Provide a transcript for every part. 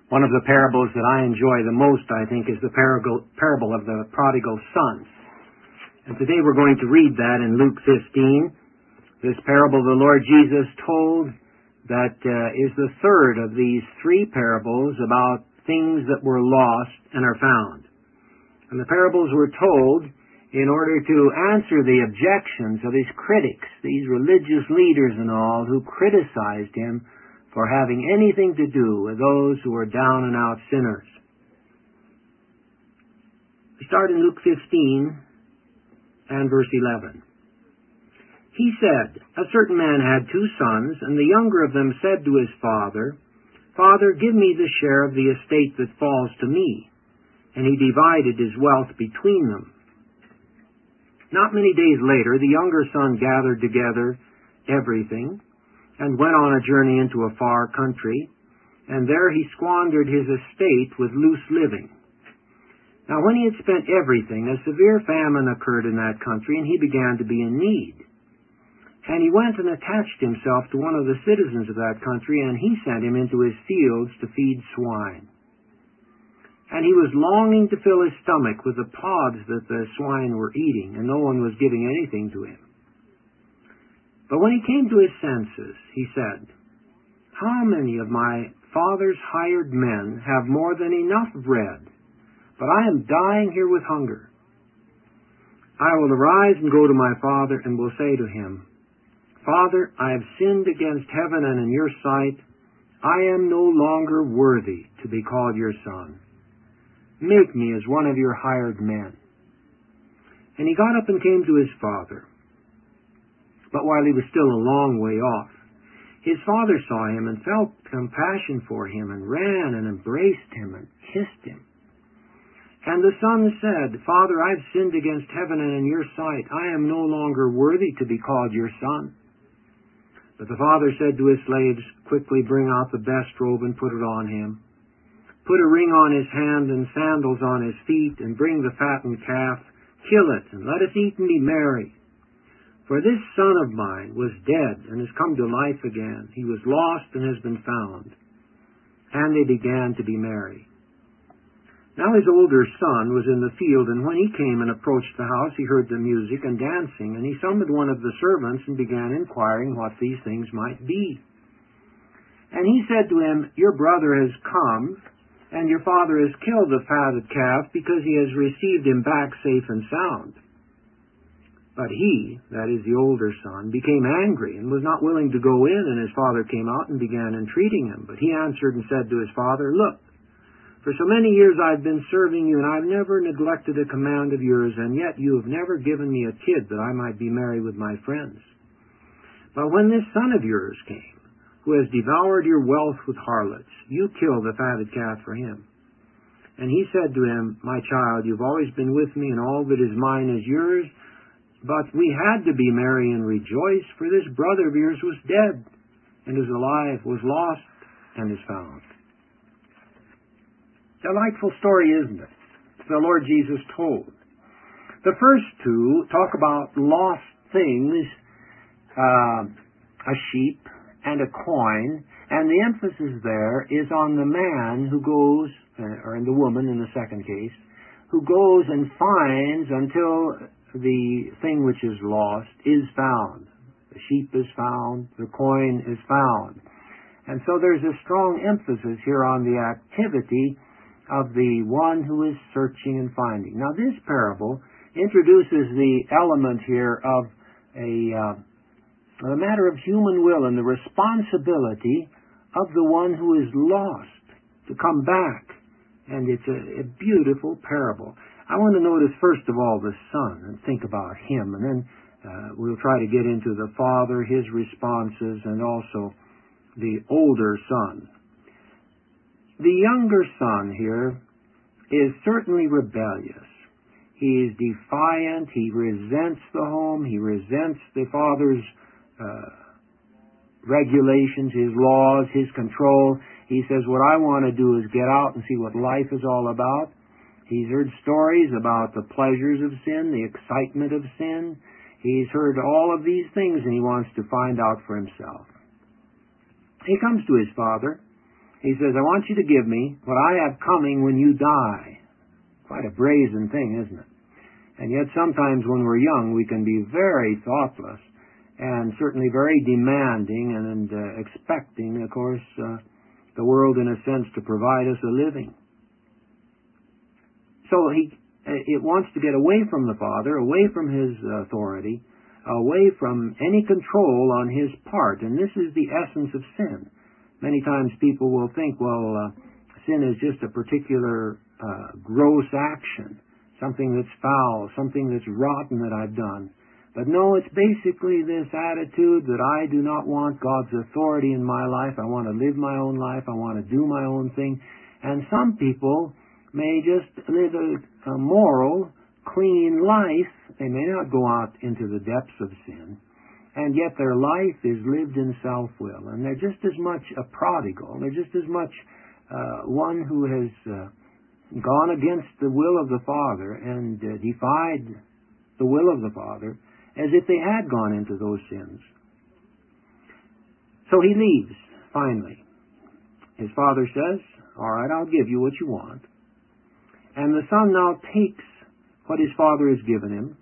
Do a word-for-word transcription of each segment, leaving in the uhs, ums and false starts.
One of the parables that I enjoy the most, I think, is the parable, parable of the prodigal son. And today we're going to read that in Luke fifteen. This parable the Lord Jesus told that uh, is the third of these three parables about things that were lost and are found. And the parables were told in order to answer the objections of his critics, these religious leaders and all, who criticized him for having anything to do with those who were down and out sinners. We start in Luke fifteen and verse eleven. He said, "A certain man had two sons, and the younger of them said to his father, 'Father, give me the share of the estate that falls to me.' And he divided his wealth between them. Not many days later, the younger son gathered together everything and went on a journey into a far country, and there he squandered his estate with loose living. Now when he had spent everything, a severe famine occurred in that country, and he began to be in need. And he went and attached himself to one of the citizens of that country, and he sent him into his fields to feed swine. And he was longing to fill his stomach with the pods that the swine were eating, and no one was giving anything to him. But when he came to his senses, he said, 'How many of my father's hired men have more than enough bread, but I am dying here with hunger? I will arise and go to my father, and will say to him, Father, I have sinned against heaven and in your sight. I am no longer worthy to be called your son. Make me as one of your hired men.' And he got up and came to his father. But while he was still a long way off, his father saw him and felt compassion for him and ran and embraced him and kissed him. And the son said, 'Father, I have sinned against heaven and in your sight. I am no longer worthy to be called your son.' But the father said to his slaves, 'Quickly bring out the best robe and put it on him. Put a ring on his hand and sandals on his feet, and bring the fattened calf. Kill it, and let us eat and be merry. For this son of mine was dead and has come to life again. He was lost and has been found.' And they began to be merry. Now his older son was in the field, and when he came and approached the house, he heard the music and dancing, and he summoned one of the servants and began inquiring what these things might be. And he said to him, 'Your brother has come, and your father has killed the fatted calf, because he has received him back safe and sound.' But he," that is the older son, "became angry and was not willing to go in, and his father came out and began entreating him. But he answered and said to his father, 'Look, for so many years I have been serving you, and I have never neglected a command of yours, and yet you have never given me a kid that I might be merry with my friends. But when this son of yours came, who has devoured your wealth with harlots, you killed the fatted calf for him.' And he said to him, 'My child, you've always been with me, and all that is mine is yours. But we had to be merry and rejoice, for this brother of yours was dead, and is alive, was lost, and is found.'" Delightful story, isn't it? The Lord Jesus told. The first two talk about lost things, uh, a sheep and a coin, and the emphasis there is on the man who goes, or in the woman in the second case, who goes and finds until the thing which is lost is found. The sheep is found, the coin is found. And so there's a strong emphasis here on the activity of the one who is searching and finding. Now this parable introduces the element here of a, uh, a matter of human will and the responsibility of the one who is lost to come back. And it's a, a beautiful parable. I want to notice first of all the son and think about him, and then uh, we'll try to get into the father, his responses, and also the older son. The younger son here is certainly rebellious. He is defiant. He resents the home. He resents the father's uh, regulations, his laws, his control. He says, "What I want to do is get out and see what life is all about." He's heard stories about the pleasures of sin, the excitement of sin. He's heard all of these things, and he wants to find out for himself. He comes to his father, He says, I want you to give me what I have coming when you die. Quite a brazen thing, isn't it? And yet sometimes when we're young, we can be very thoughtless and certainly very demanding and uh, expecting, of course, uh, the world in a sense to provide us a living. So he it wants to get away from the Father, away from His authority, away from any control on His part. And this is the essence of sin. Many times people will think, well, uh, sin is just a particular uh, gross action, something that's foul, something that's rotten that I've done. But no, it's basically this attitude that I do not want God's authority in my life. I want to live my own life. I want to do my own thing. And some people may just live a, a moral, clean life. They may not go out into the depths of sin. And yet their life is lived in self-will. And they're just as much a prodigal. They're just as much uh, one who has uh, gone against the will of the Father and uh, defied the will of the Father as if they had gone into those sins. So he leaves, finally. His father says, all right, I'll give you what you want. And the son now takes what his father has given him,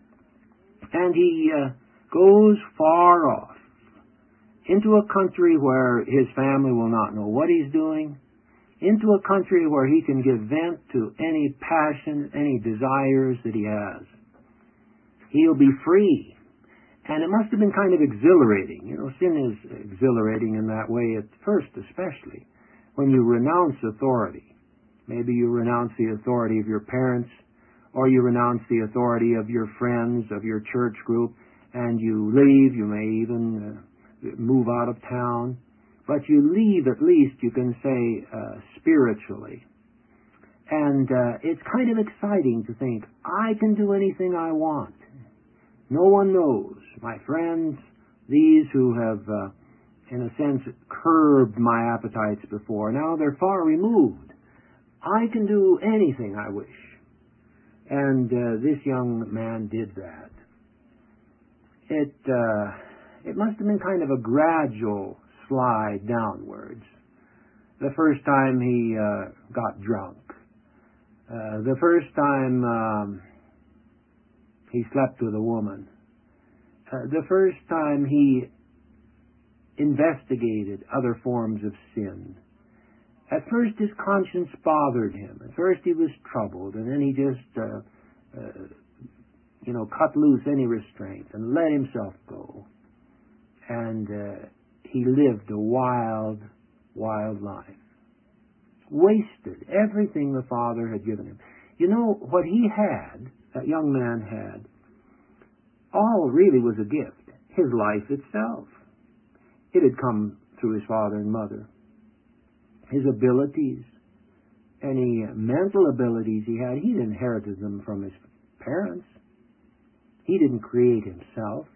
and he uh, goes far off into a country where his family will not know what he's doing, into a country where he can give vent to any passion, any desires that he has. He'll be free. And it must have been kind of exhilarating. You know, sin is exhilarating in that way at first, especially when you renounce authority. Maybe you renounce the authority of your parents, or you renounce the authority of your friends, of your church group, and you leave. You may even uh, move out of town. But you leave, at least, you can say, uh, spiritually. And uh, it's kind of exciting to think, I can do anything I want. No one knows. My friends, these who have, uh, in a sense, curbed my appetites before, now they're far removed. I can do anything I wish. And uh, this young man did that. It, uh, it must have been kind of a gradual slide downwards. The first time he uh, got drunk. Uh, the first time um, he slept with a woman. Uh, the first time he investigated other forms of sin. At first his conscience bothered him. At first he was troubled, and then he just, uh, uh, you know, cut loose any restraint and let himself go. And uh, he lived a wild, wild life. Wasted everything the Father had given him. You know, what he had, that young man had, all really was a gift. His life itself. It had come through his father and mother. His abilities, any mental abilities he had, he'd inherited them from his parents. He didn't create himself.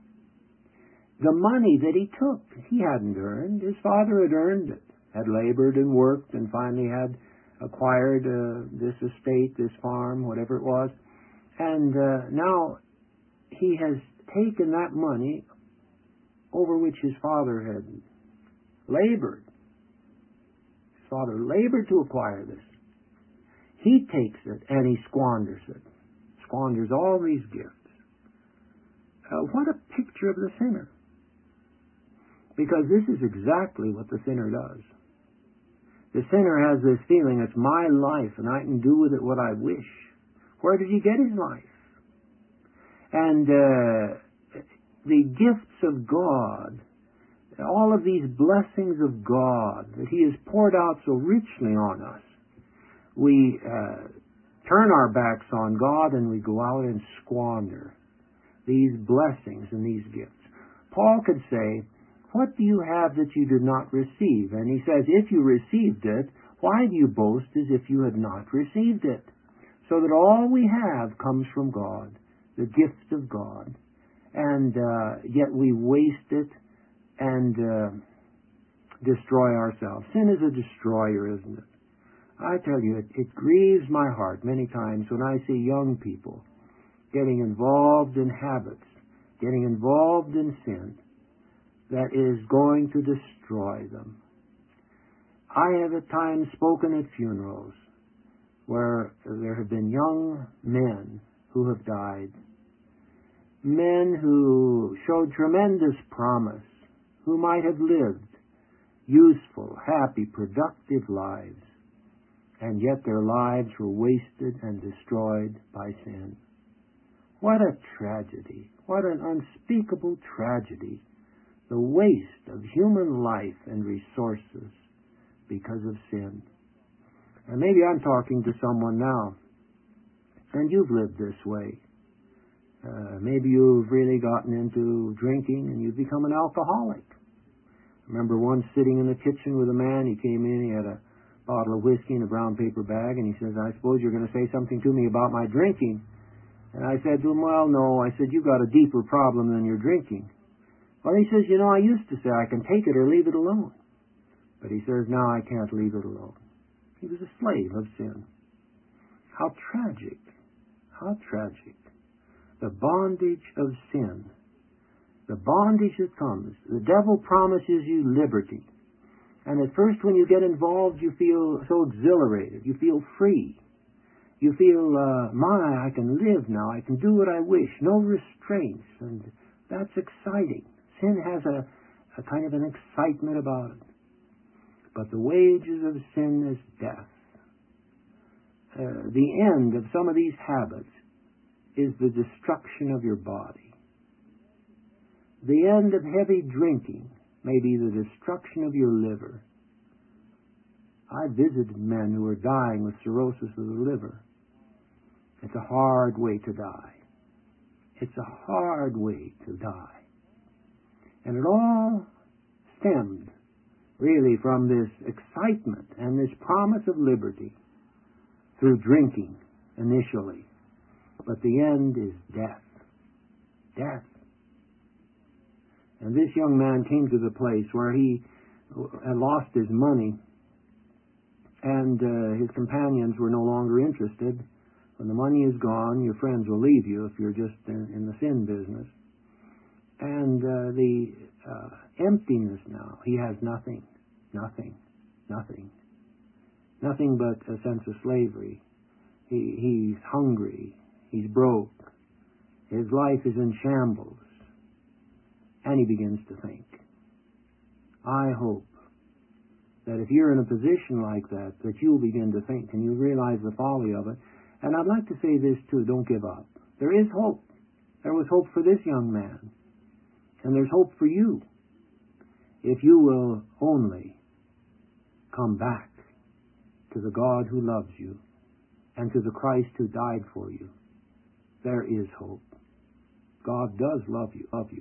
The money that he took, he hadn't earned. His father had earned it, had labored and worked, and finally had acquired uh, this estate, this farm, whatever it was. And uh, now he has taken that money over which his father had labored. His father labored to acquire this. He takes it and he squanders it. Squanders all these gifts. Uh, what a picture of the sinner. Because this is exactly what the sinner does. The sinner has this feeling, it's my life and I can do with it what I wish. Where did he get his life? And uh, the gifts of God, all of these blessings of God that He has poured out so richly on us, we uh, turn our backs on God and we go out and squander these blessings and these gifts. Paul could say, what do you have that you did not receive? And he says, if you received it, why do you boast as if you had not received it? So that all we have comes from God, the gift of God. And uh, yet we waste it and uh, destroy ourselves. Sin is a destroyer, isn't it? I tell you, it, it grieves my heart many times when I see young people getting involved in habits, getting involved in sin that is going to destroy them. I have at times spoken at funerals where there have been young men who have died, men who showed tremendous promise, who might have lived useful, happy, productive lives, and yet their lives were wasted and destroyed by sin. What a tragedy. What an unspeakable tragedy. The waste of human life and resources because of sin. And maybe I'm talking to someone now, and you've lived this way. Uh, maybe you've really gotten into drinking and you've become an alcoholic. I remember once sitting in the kitchen with a man. He came in, he had a bottle of whiskey in a brown paper bag, and he says, I suppose you're going to say something to me about my drinking. And I said to him, well, no. I said, you've got a deeper problem than your drinking. Well, he says, you know, I used to say I can take it or leave it alone. But he says, now I can't leave it alone. He was a slave of sin. How tragic. How tragic. The bondage of sin. The bondage that comes. The devil promises you liberty. And at first when you get involved, you feel so exhilarated. You feel free. You feel, uh, my, I can live now. I can do what I wish. No restraints. And that's exciting. Sin has a, a kind of an excitement about it. But the wages of sin is death. Uh, the end of some of these habits is the destruction of your body. The end of heavy drinking may be the destruction of your liver. I visited men who were dying with cirrhosis of the liver. It's a hard way to die. It's a hard way to die. And it all stemmed really from this excitement and this promise of liberty through drinking initially. But the end is death. Death. And this young man came to the place where he had lost his money, and uh, his companions were no longer interested. When the money is gone, your friends will leave you if you're just in, in the sin business. And uh, the uh, emptiness now, he has nothing, nothing, nothing. Nothing but a sense of slavery. He, he's hungry. He's broke. His life is in shambles. And he begins to think. I hope that if you're in a position like that, that you'll begin to think and you realize the folly of it. And I'd like to say this too, don't give up. There is hope. There was hope for this young man. And there's hope for you. If you will only come back to the God who loves you and to the Christ who died for you, there is hope. God does love you, love you.